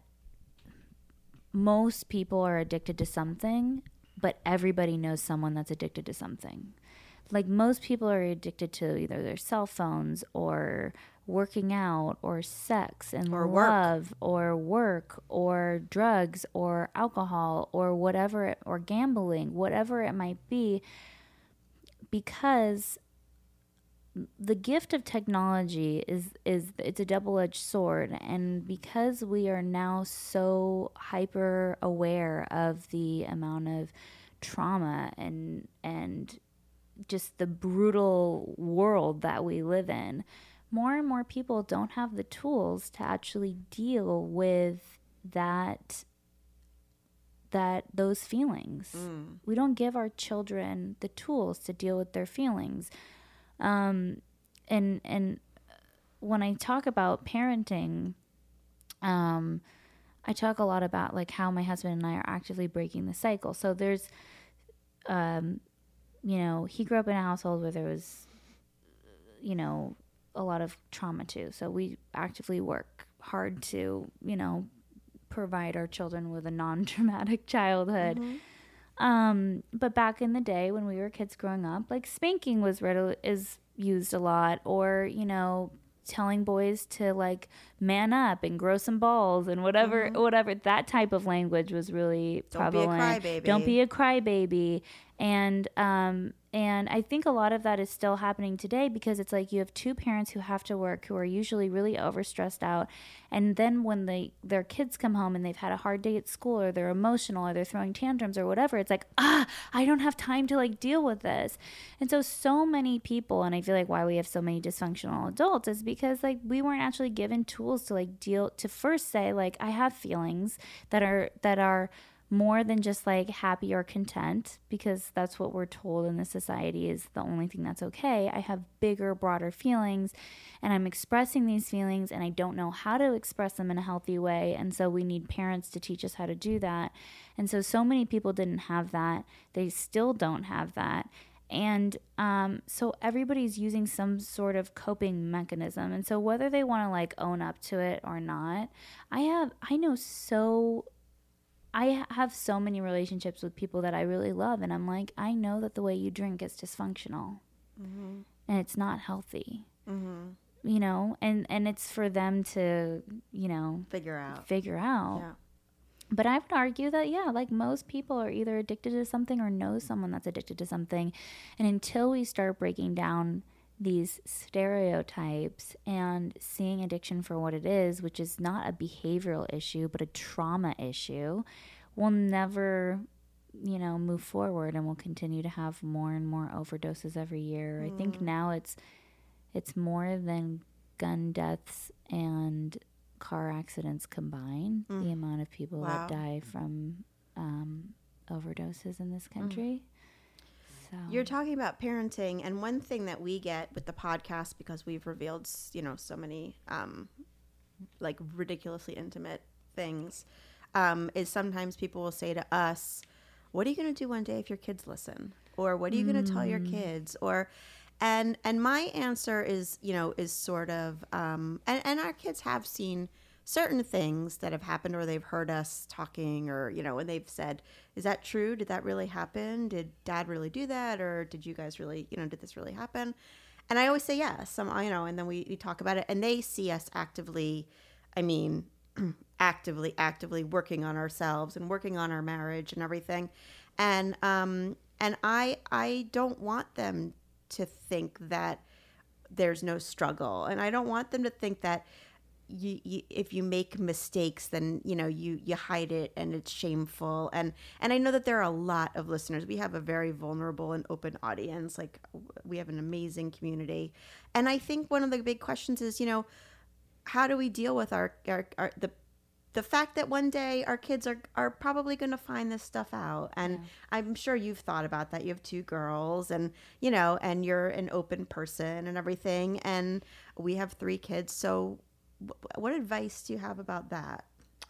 most people are addicted to something, but everybody knows someone that's addicted to something. Like, most people are addicted to either their cell phones or working out or sex and Or work. love or work or drugs or alcohol or whatever it, or gambling, whatever it might be, because the gift of technology is is it's a double-edged sword. And because we are now so hyper aware of the amount of trauma and and just the brutal world that we live in, more and more people don't have the tools to actually deal with that that those feelings. Mm. We don't give our children the tools to deal with their feelings. Um, and and when I talk about parenting, um, I talk a lot about like how my husband and I are actively breaking the cycle. So there's, um, you know, he grew up in a household where there was, you know, a lot of trauma too. So we actively work hard to, you know, provide our children with a non-traumatic childhood. Mm-hmm. Um, but back in the day when we were kids growing up, like spanking was readily, is used a lot, or, you know, telling boys to like man up and grow some balls and whatever, mm-hmm. whatever. That type of language was really prevalent. Don't be a crybaby. Don't be a crybaby. And, um, and I think a lot of that is still happening today because it's like you have two parents who have to work, who are usually really overstressed out. And then when they, their kids come home and they've had a hard day at school, or they're emotional, or they're throwing tantrums or whatever, it's like, ah, I don't have time to like deal with this. And so, so many people, and I feel like why we have so many dysfunctional adults is because like we weren't actually given tools to like deal, to first say like, I have feelings that are, that are, more than just like happy or content, because that's what we're told in the society is the only thing that's okay. I have bigger, broader feelings, and I'm expressing these feelings, and I don't know how to express them in a healthy way. And so we need parents to teach us how to do that. And so, so many people didn't have that. They still don't have that. And um, so everybody's using some sort of coping mechanism. And so whether they want to like own up to it or not, I have, I know so I have so many relationships with people that I really love, and I'm like, I know that the way you drink is dysfunctional, mm-hmm. and it's not healthy, mm-hmm. you know, and, and it's for them to, you know, figure out, figure out. Yeah. But I would argue that, yeah, like most people are either addicted to something or know someone that's addicted to something. And until we start breaking down these stereotypes and seeing addiction for what it is, which is not a behavioral issue, but a trauma issue, we'll never, you know, move forward, and we'll continue to have more and more overdoses every year. Mm. I think now it's it's more than gun deaths and car accidents combined, mm. the amount of people wow. that die from um, overdoses in this country. Mm. So. You're talking about parenting, and one thing that we get with the podcast, because we've revealed, you know, so many um, like ridiculously intimate things, um, is sometimes people will say to us, what are you going to do one day if your kids listen? Or what are you mm. going to tell your kids? Or, and, and my answer is, you know, is sort of, um, and, and our kids have seen certain things that have happened, or they've heard us talking, or, you know, and they've said, is that true? Did that really happen? Did dad really do that? Or did you guys really, you know, did this really happen? And I always say yes, some, you know, and then we, we talk about it, and they see us actively, I mean, actively, actively working on ourselves and working on our marriage and everything. And, um, and I, I don't want them to think that there's no struggle. And I don't want them to think that, You, you, if you make mistakes, then, you know, you, you hide it and it's shameful. And, and I know that there are a lot of listeners. We have a very vulnerable and open audience. Like, we have an amazing community. And I think one of the big questions is, you know, how do we deal with our, our, our the, the fact that one day our kids are, are probably going to find this stuff out. And yeah. I'm sure you've thought about that. You have two girls, and, you know, and you're an open person and everything. And we have three kids. So what advice do you have about that?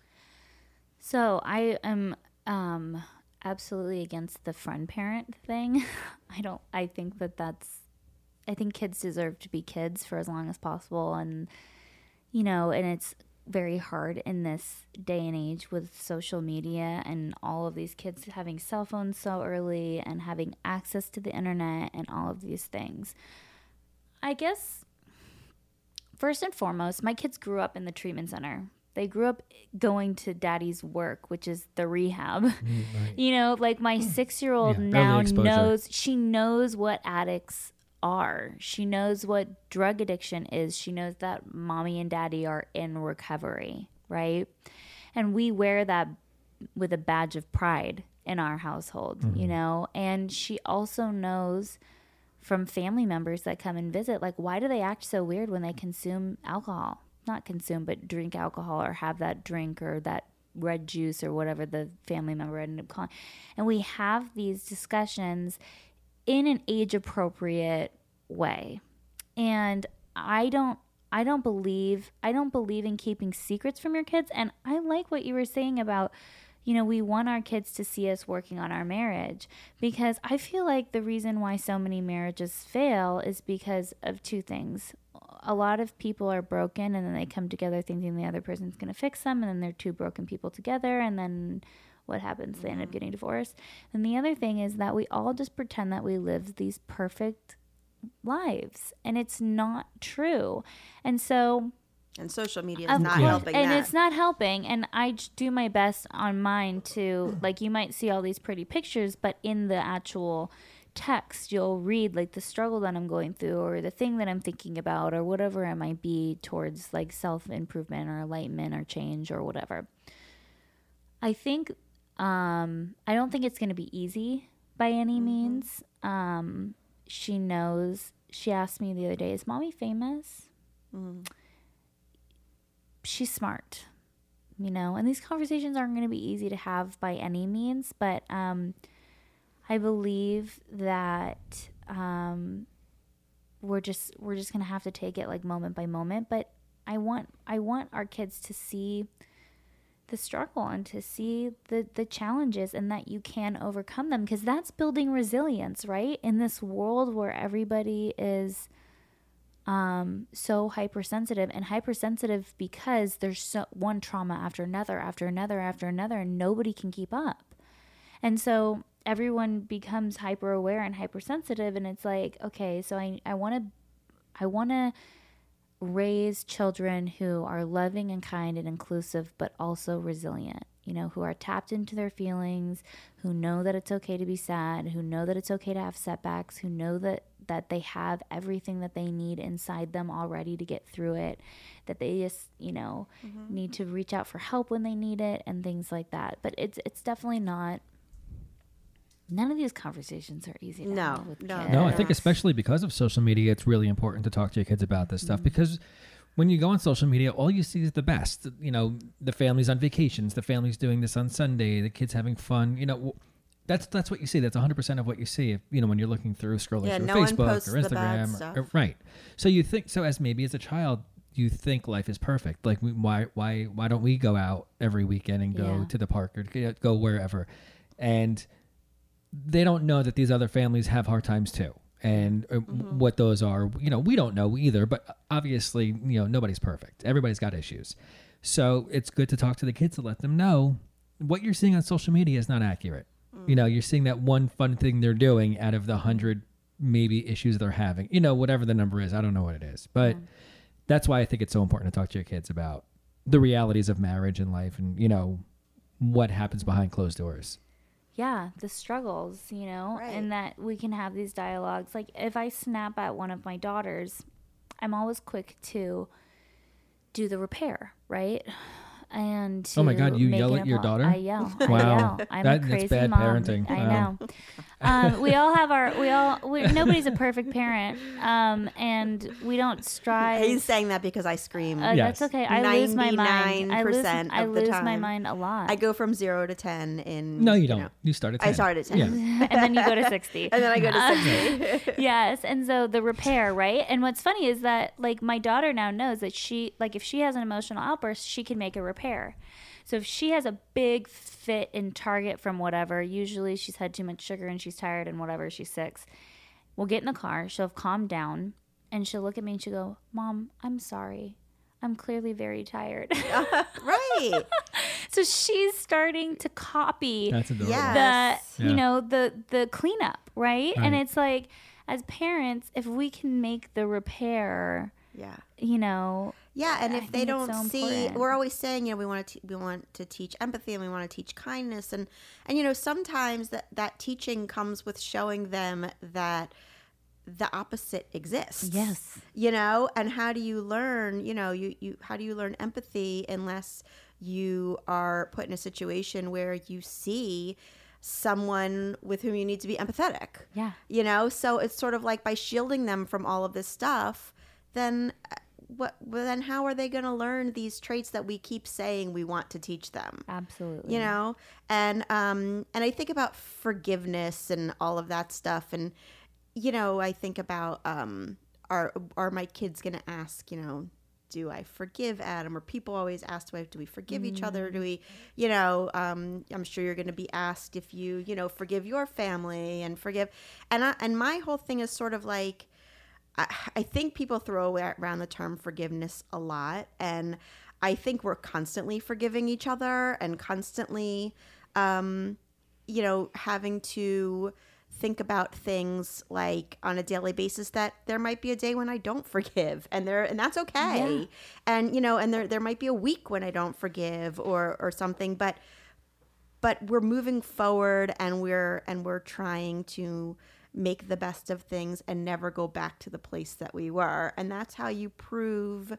So I am um, absolutely against the friend parent thing. I don't, I think that that's, I think kids deserve to be kids for as long as possible. And, you know, and it's very hard in this day and age with social media and all of these kids having cell phones so early and having access to the internet and all of these things. I guess first and foremost, my kids grew up in the treatment center. They grew up going to daddy's work, which is the rehab. Mm, right. You know, like my six-year-old yeah, now knows, she knows what addicts are. She knows what drug addiction is. She knows that mommy and daddy are in recovery, right? And we wear that with a badge of pride in our household, mm-hmm. you know? And she also knows from family members that come and visit, like, why do they act so weird when they consume alcohol? Not consume, but drink alcohol or have that drink or that red juice or whatever the family member ended up calling. And we have these discussions in an age-appropriate way. And I don't, I don't believe I don't believe in keeping secrets from your kids. And I like what you were saying about, you know, we want our kids to see us working on our marriage, because I feel like the reason why so many marriages fail is because of two things. A lot of people are broken, and then they come together thinking the other person's going to fix them, and then they're two broken people together, and then what happens? They end up getting divorced. And the other thing is that we all just pretend that we live these perfect lives, and it's not true. And so and social media is of not course, helping and that. it's not helping. And I j- do my best on mine to, like, you might see all these pretty pictures, but in the actual text you'll read like the struggle that I'm going through, or the thing that I'm thinking about, or whatever it might be towards like self-improvement or enlightenment or change or whatever. I think um I don't think it's going to be easy by any mm-hmm. means. Um she knows, she asked me the other day, is mommy famous? Mm. She's smart, you know, and these conversations aren't going to be easy to have by any means, but um I believe that um, we're just we're just gonna have to take it like moment by moment. But I want I want our kids to see the struggle and to see the the challenges, and that you can overcome them, because that's building resilience, right? In this world where everybody is um, so hypersensitive, and hypersensitive because there's so one trauma after another, after another, after another, and nobody can keep up, and so everyone becomes hyper aware and hypersensitive, and it's like, okay, so I I want to I want to raise children who are loving and kind and inclusive, but also resilient, you know, who are tapped into their feelings, who know that it's okay to be sad, who know that it's okay to have setbacks, who know that that they have everything that they need inside them already to get through it, that they just, you know, mm-hmm. need to reach out for help when they need it and things like that. But it's it's definitely not. None of these conversations are easy to no, have with no, kids. No, I think especially because of social media, it's really important to talk to your kids about this stuff, mm-hmm. because when you go on social media, all you see is the best. You know, the family's on vacations, the family's doing this on Sunday, the kids having fun. You know, that's that's what you see. That's one hundred percent of what you see, if, you know, when you're looking through, scrolling yeah, through no Facebook or Instagram. Or, or, right. So you think, so as maybe as a child, you think life is perfect. Like, we, why why why don't we go out every weekend and go yeah. to the park or go wherever? And they don't know that these other families have hard times too, and uh, mm-hmm. what those are. You know, we don't know either, but obviously, you know, nobody's perfect. Everybody's got issues. So it's good to talk to the kids to let them know what you're seeing on social media is not accurate. Mm-hmm. You know, you're seeing that one fun thing they're doing out of the hundred maybe issues they're having, you know, whatever the number is. I don't know what it is, but mm-hmm. that's why I think it's so important to talk to your kids about the realities of marriage and life, and, you know, what happens behind closed doors. Yeah, the struggles, you know, right. and that we can have these dialogues. Like, if I snap at one of my daughters, I'm always quick to do the repair, right? And to oh my God, you make yell an at your apolo- daughter? I yell. Wow. I yell. I'm that, a crazy that's bad mom. parenting. I wow. know. um, we all have our, we all, we, nobody's a perfect parent. Um, and we don't strive. He's saying that because I scream. Uh, yes. That's okay. I lose my mind. I lose, I of the lose time. my mind a lot. I go from zero to ten in. No, you, you don't. Know, you start at ten. I start at ten. Yeah. And then you go to sixty. And then I go to sixty. Uh, yes. And so the repair, right? And what's funny is that, like, my daughter now knows that she, like, if she has an emotional outburst, she can make a repair. So if she has a big fit in Target from whatever, usually she's had too much sugar and she's tired and whatever, she's six. We'll get in the car, she'll have calmed down, and she'll look at me and she'll go, Mom, I'm sorry. I'm clearly very tired. Uh, right. So she's starting to copy That's adorable. Yes. the, Yeah. you know, the, the cleanup, right? right? And it's like, as parents, if we can make the repair, yeah, you know, yeah, and I if they think it's don't so see, important. we're always saying, you know, we want to te- we want to teach empathy, and we want to teach kindness, and and you know, sometimes that that teaching comes with showing them that the opposite exists. Yes. You know, and how do you learn, you know, you, you how do you learn empathy unless you are put in a situation where you see someone with whom you need to be empathetic. Yeah. You know, so it's sort of like by shielding them from all of this stuff, then what well, then how are they going to learn these traits that we keep saying we want to teach them? Absolutely. You know, and um and I think about forgiveness and all of that stuff, and you know, I think about um are are my kids going to ask, you know, do I forgive Adam? Or people always ask, do, I, do we forgive mm. each other? Do we, you know, um, I'm sure you're going to be asked if you, you know, forgive your family and forgive. And I, and my whole thing is sort of like, I, I think people throw around the term forgiveness a lot. And I think we're constantly forgiving each other and constantly, um, you know, having to think about things like on a daily basis that there might be a day when I don't forgive and there, and that's okay. Yeah. And, you know, and there, there might be a week when I don't forgive or, or something, but, but we're moving forward and we're, and we're trying to make the best of things and never go back to the place that we were. And that's how you prove,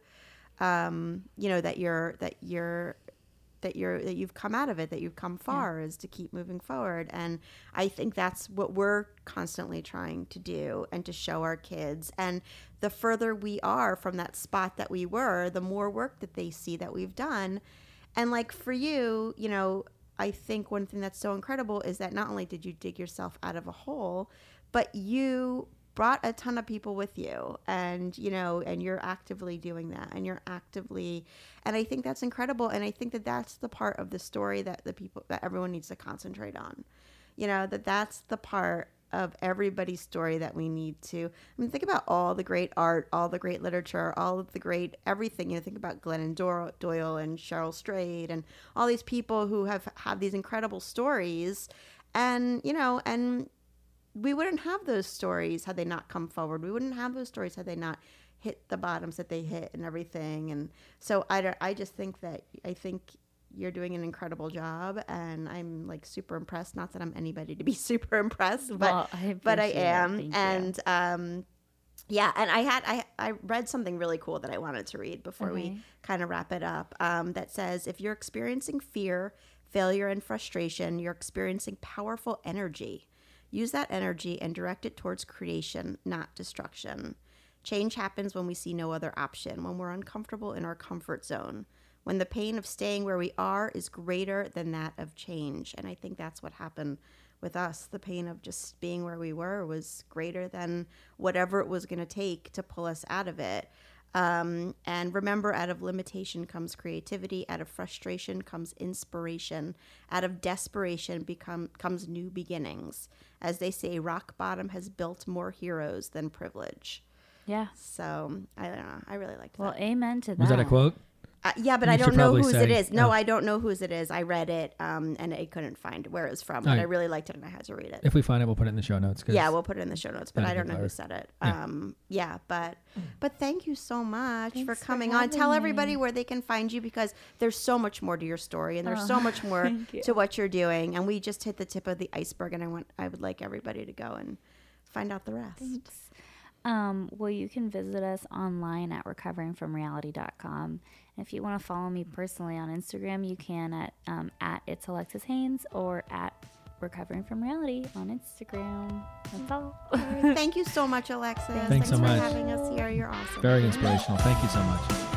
um, you know, that you're, that you're, that you're that you've come out of it, that you've come far, yeah. is to keep moving forward. And I think that's what we're constantly trying to do and to show our kids. And the further we are from that spot that we were, the more work that they see that we've done. And like for you, you know, I think one thing that's so incredible is that not only did you dig yourself out of a hole, but you brought a ton of people with you, and you know, and you're actively doing that, and you're actively, and I think that's incredible. And I think that that's the part of the story that the people, that everyone needs to concentrate on, you know, that that's the part of everybody's story that we need to, I mean, think about all the great art, all the great literature, all of the great everything, you know, think about Glennon Doyle and Cheryl Strayed and all these people who have had these incredible stories, and you know, and we wouldn't have those stories had they not come forward. We wouldn't have those stories had they not hit the bottoms that they hit and everything. And so I, don't, I just think that I think you're doing an incredible job, and I'm like super impressed. Not that I'm anybody to be super impressed, but well, I but I am. Thank and you. um, yeah, and I had I I read something really cool that I wanted to read before okay. we kind of wrap it up. Um, that says, if you're experiencing fear, failure, and frustration, you're experiencing powerful energy. Use that energy and direct it towards creation, not destruction. Change happens when we see no other option, when we're uncomfortable in our comfort zone, when the pain of staying where we are is greater than that of change. And I think that's what happened with us. The pain of just being where we were was greater than whatever it was going to take to pull us out of it. Um, and remember, out of limitation comes creativity. Out of frustration comes inspiration. Out of desperation become comes new beginnings. As they say, rock bottom has built more heroes than privilege. Yeah. So I don't know. I really liked that. Well, amen to that. Was that a quote? Uh, yeah, but You I should don't know probably whose say- it is. No, oh. I don't know whose it is. I read it, um, and I couldn't find where it was from. But All right. I really liked it, and I had to read it. If we find it, we'll put it in the show notes. 'cause Yeah, we'll put it in the show notes, but I I don't think know who our- said it. yeah. Um, yeah, but but thank you so much Thanks for for coming on. having Tell me. everybody where they can find you, because there's so much more to your story, and there's so Oh, much more thank you. to what you're doing. And we just hit the tip of the iceberg, and I want I would like everybody to go and find out the rest. Thanks. Um, well, you can visit us online at recovering from reality dot com. And if you want to follow me personally on Instagram, you can at um, at It's Alexis Haynes or at Recovering from Reality on Instagram. That's all. Thank you so much, Alexis. Thanks Thanks so for much. having us here. You're awesome. Very inspirational. Thank you so much.